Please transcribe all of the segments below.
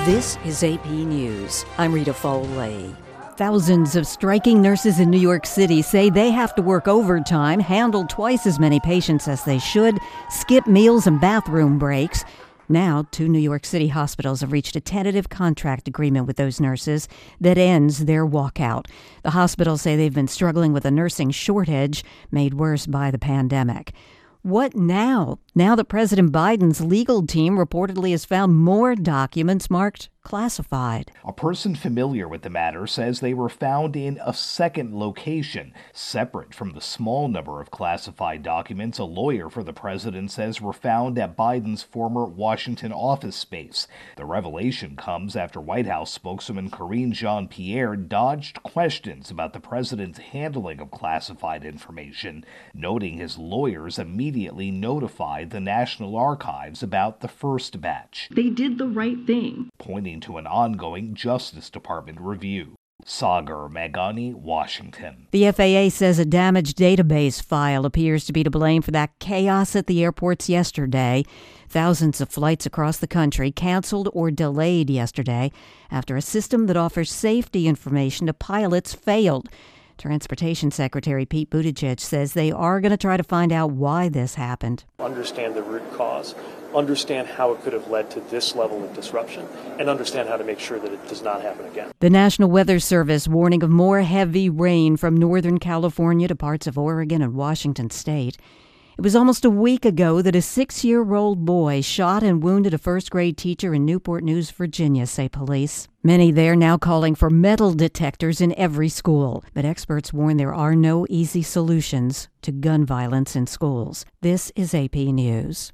This is AP News. I'm Rita Foley. Thousands of striking nurses in New York City say they have to work overtime, handle twice as many patients as they should, skip meals and bathroom breaks. Now, 2 New York City hospitals have reached a tentative contract agreement with those nurses that ends their walkout. The hospitals say they've been struggling with a nursing shortage made worse by the pandemic. What now? Now that President Biden's legal team reportedly has found more documents marked classified. A person familiar with the matter says they were found in a second location, separate from the small number of classified documents a lawyer for the president says were found at Biden's former Washington office space. The revelation comes after White House spokeswoman Karine Jean-Pierre dodged questions about the president's handling of classified information, noting his lawyers immediately notified the National Archives about the first batch. They did the right thing, pointing to an ongoing Justice Department review. Sagar Meghani, Washington. The FAA says a damaged database file appears to be to blame for that chaos at the airports yesterday. Thousands of flights across the country canceled or delayed yesterday after a system that offers safety information to pilots failed. Transportation Secretary Pete Buttigieg says they are going to try to find out why this happened. Understand the root cause, understand how it could have led to this level of disruption, and understand how to make sure that it does not happen again. The National Weather Service warning of more heavy rain from Northern California to parts of Oregon and Washington state. It was almost a week ago that a 6-year-old boy shot and wounded a first-grade teacher in Newport News, Virginia, say police. Many there now calling for metal detectors in every school. But experts warn there are no easy solutions to gun violence in schools. This is AP News.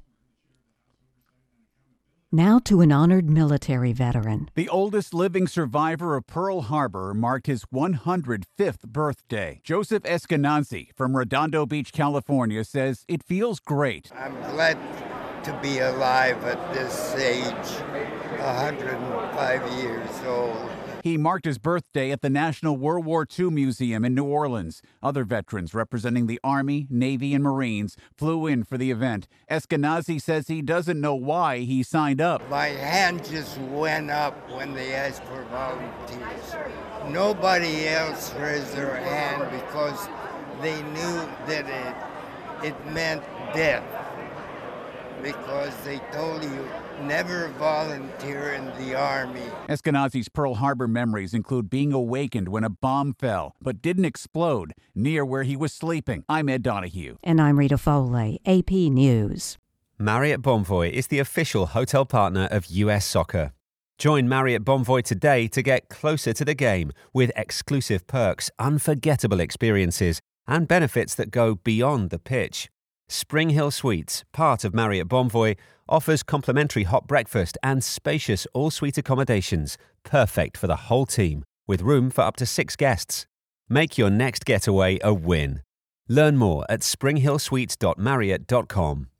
Now to an honored military veteran. The oldest living survivor of Pearl Harbor marked his 105th birthday. Joseph Eskenazi from Redondo Beach, California, says it feels great. I'm glad to be alive at this age, 105 years old. He marked his birthday at the National World War II Museum in New Orleans. Other veterans representing the Army, Navy, and Marines flew in for the event. Eskenazi says he doesn't know why he signed up. My hand just went up when they asked for volunteers. Nobody else raised their hand because they knew that it meant death. Because they told you, never volunteer in the Army. Eskenazi's Pearl Harbor memories include being awakened when a bomb fell, but didn't explode, near where he was sleeping. I'm Ed Donahue. And I'm Rita Foley, AP News. Marriott Bonvoy is the official hotel partner of US Soccer. Join Marriott Bonvoy today to get closer to the game with exclusive perks, unforgettable experiences, and benefits that go beyond the pitch. Spring Hill Suites, part of Marriott Bonvoy, offers complimentary hot breakfast and spacious all-suite accommodations, perfect for the whole team, with room for up to 6 guests. Make your next getaway a win. Learn more at springhillsuites.marriott.com.